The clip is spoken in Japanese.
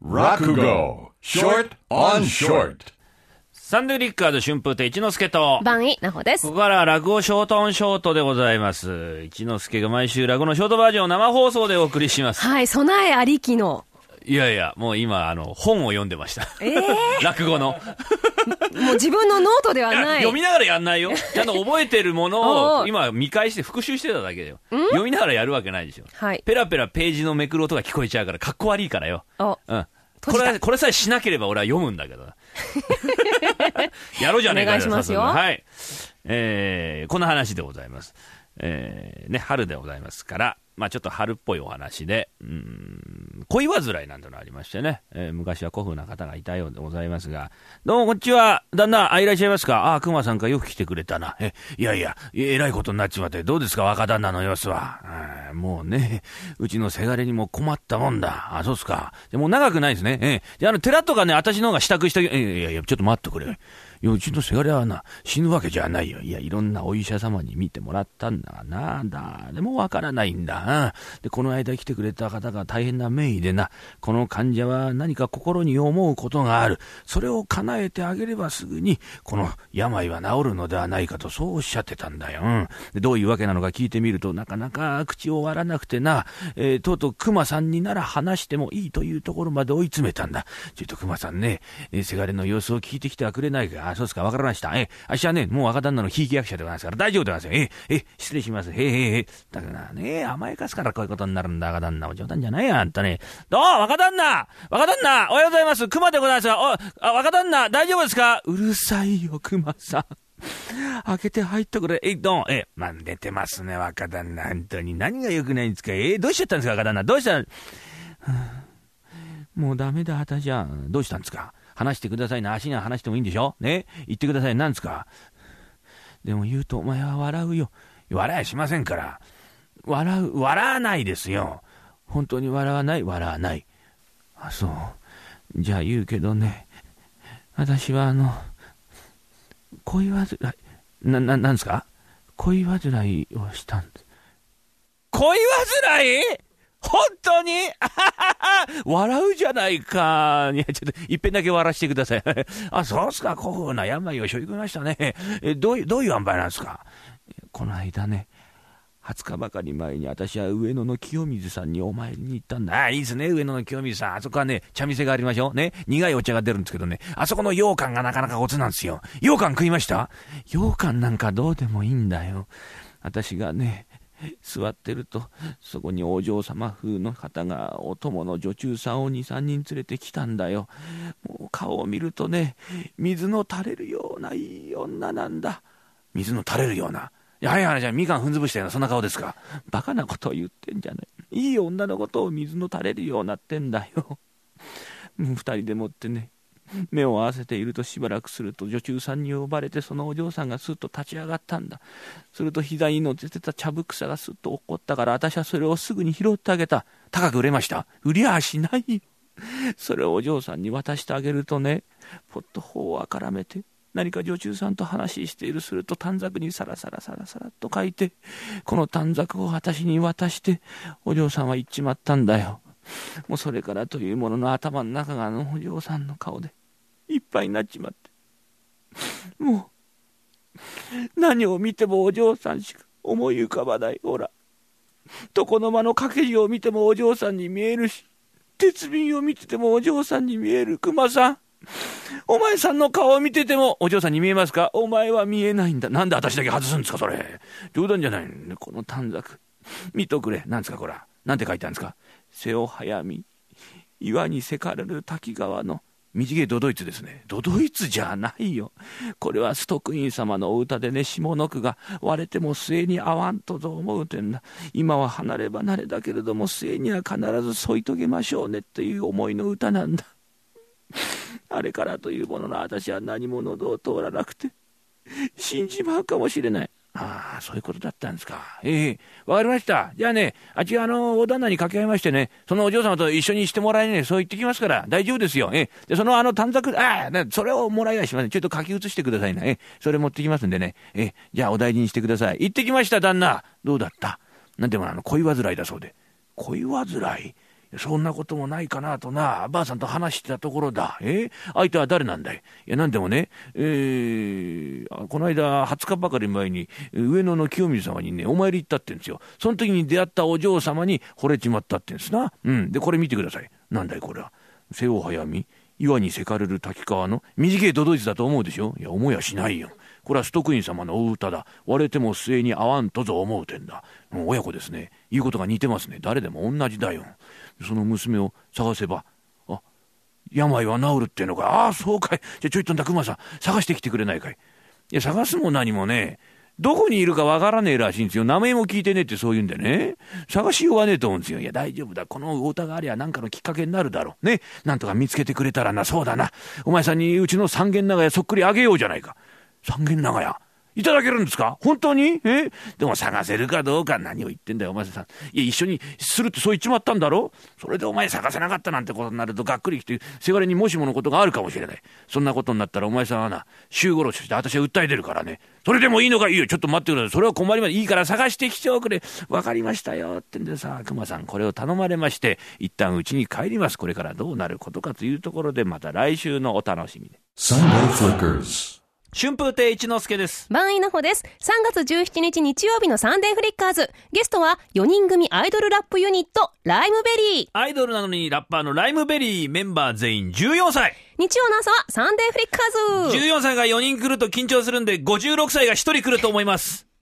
落語 Short on Short。 サンデーリッカーズ春風亭一之輔と番井なほです。 ここからは落語ショートオンショートでございます。一之輔が毎週落語のショートバージョンを生放送でお送りします。 はい、備えありきの。 いやいや、もう今本を読んでました、落語のもう自分のノートではない。 読みながらやんないよ。ちゃんと覚えてるものを今見返して復習してただけだよ。読みながらやるわけないでしょ。はい、ペラペラページのめくる音が聞こえちゃうからかっこ悪いからよ。うん、これさえしなければ俺は読むんだけどやろうじゃねえかよ。 お願いしますよ。 はい、こんな話でございます。春でございますから、ちょっと春っぽいお話で、恋煩いなんてのがありましてね、昔は古風な方がいたようでございますが、どうもこんにちは、旦那、いらっしゃいますか。熊さんか、よく来てくれたな。いやいや、えらいことになっちまって、どうですか、若旦那の様子は。もうね、うちのせがれにも困ったもんだ。そうっすか。もう長くないですね。じゃあ寺とかね、私の方が支度して、いや、ちょっと待ってくれ。いや、うちのせがれはな、死ぬわけじゃないよ。いや、いろんなお医者様に見てもらったんだがな、誰もわからないんだ。で、この間来てくれた方が大変な名医でな、この患者は何か心に思うことがある。それを叶えてあげればすぐに、この病は治るのではないかと、そうおっしゃってたんだよ。で、どういうわけなのか聞いてみると、なかなか口を割らなくてな、とうとう熊さんになら話してもいいというところまで追い詰めたんだ。ちょっと熊さんね、せがれの様子を聞いてきてはくれないか。そうですか、わかりました。あっしはね、もう若旦那のひいき役者でございますから大丈夫でございますよ。失礼します。だからね、甘やかすからこういうことになるんだ。若旦那も冗談じゃないや、あんたね。どう若旦那、おはようございます。熊でございますが、若旦那大丈夫ですか。うるさいよ、熊さん。開けて入ってくれ。どう寝てますね、若旦那。本当に何が良くないんですか。どうしちゃったんですか、若旦那。どうしたもうダメだ、私は。どうしたんですか。話してくださいな。足には話してもいいんでしょね。言ってください。何ですか。でも言うとお前は笑うよ。笑いはしませんから。笑わないですよ。本当に笑わない。そう。じゃあ言うけどね。私は恋煩い、なんですか。恋煩いをしたんです。恋煩い？本当に笑うじゃないか。いや、ちょっと一遍だけ笑わせてくださいそうっすか。古風な病を背負いましたね。どういう塩梅なんですか。この間ね、20日ばかり前に私は上野の清水さんにお参りに行ったんだ。いいですね、上野の清水さん。あそこはね、茶店がありましょうね。苦いお茶が出るんですけどね、あそこの羊羹がなかなかコツなんですよ。羊羹食いました？羊羹なんかどうでもいいんだよ。私がね、座ってると、そこにお嬢様風の方がお供の女中さんを 2,3 人連れてきたんだよ。もう顔を見るとね、水の垂れるようないい女なんだ。水の垂れるような。じゃあみかん踏んづぶしたような、そんな顔ですか。バカなことを言ってんじゃない。いい女のことを水の垂れるようなってんだよ。二人でもってね、目を合わせていると、しばらくすると女中さんに呼ばれて、そのお嬢さんがスッと立ち上がったんだ。すると膝に乗ってた茶ぶくさがスッと落っこったから、私はそれをすぐに拾ってあげた。高く売れました。売りゃあしないよ。それをお嬢さんに渡してあげるとね、ぽっと頬をあからめて何か女中さんと話している。すると短冊にサラサラっと書いて、この短冊を私に渡してお嬢さんは行っちまったんだよ。もうそれからというものの、頭の中がお嬢さんの顔でいっぱいになっちまって、もう何を見てもお嬢さんしか思い浮かばない。ほら、床の間の掛け字を見てもお嬢さんに見えるし、鉄瓶を見ててもお嬢さんに見える。熊さん、お前さんの顔を見ててもお嬢さんに見えますか。お前は見えないんだ。なんで私だけ外すんですか。それ冗談じゃない。この短冊見とくれ。なんですかこれ。なんて書いてあるんですか。瀬を早み、岩にせかれる滝川の短い都々逸ですね。都々逸じゃないよ。これは崇徳院様のお歌でね、下の句が割れても末に合わんとぞ思うてんだ。今は離れ離れだけれども末には必ず添い遂げましょうねっていう思いの歌なんだ。あれからというものの、私は何も喉を通らなくて死んじまうかもしれない。そういうことだったんですか。わかりました。じゃあね、あっちお旦那に掛け合いましてね、そのお嬢様と一緒にしてもらいね、そう言ってきますから大丈夫ですよ。で、その短冊、それをもらいはしません。ちょっと書き写してくださいな。それ持ってきますんでね。じゃあお大事にしてください。行ってきました、旦那。どうだった。なんでも恋煩いだそうで。恋煩い？ そんなこともないかなとな、ばあさんと話してたところだ。相手は誰なんだい？いや、なんでもね、この間、20日ばかり前に、上野の清水様にね、お参り行ったってんですよ。その時に出会ったお嬢様に惚れちまったってんですな。で、これ見てください。なんだい、これは。瀬尾早見、岩にせかれる滝川の短い都々逸だと思うでしょ。いや、思いやしないよ。これは崇徳院様のお歌だ。割れても末に合わんとぞ思うてんだ。もう親子ですね。言うことが似てますね。誰でも同じだよ。その娘を探せば、病は治るってのか。そうかい。じゃあちょいとんだ熊さん、探してきてくれないかい。いや、探すも何もね、どこにいるかわからねえらしいんですよ。名前も聞いてねえってそう言うんでね。探しようがねえと思うんですよ。いや、大丈夫だ。このお歌がありゃ何かのきっかけになるだろう。ね。なんとか見つけてくれたらな。そうだな。お前さんにうちの三軒長屋そっくりあげようじゃないか。三軒長屋いただけるんですか？本当に？でも探せるかどうか。何を言ってんだよお前さん。いや、一緒にするってそう言っちまったんだろ。それでお前探せなかったなんてことになるとがっくりきて、せがれにもしものことがあるかもしれない。そんなことになったらお前さんはな、衆殺しして私は訴え出るからね。それでもいいのか？いいよ、ちょっと待ってください。それは困ります。いいから探してきておくれ。わかりましたよってんでさ、熊さんこれを頼まれまして、一旦家に帰ります。これからどうなることかというところで、また来週のお楽しみで。 Sunday Flickers。 春風亭一之輔です。 万井の穂です。3月17日日曜日のサンデーフリッカーズ。ゲストは4人組アイドルラップユニット、ライムベリー。 アイドルなのにラッパーのライムベリー、メンバー全員14歳。 日曜の朝はサンデーフリッカーズ。 14歳が4人来ると緊張するんで、56歳が1人来ると思います。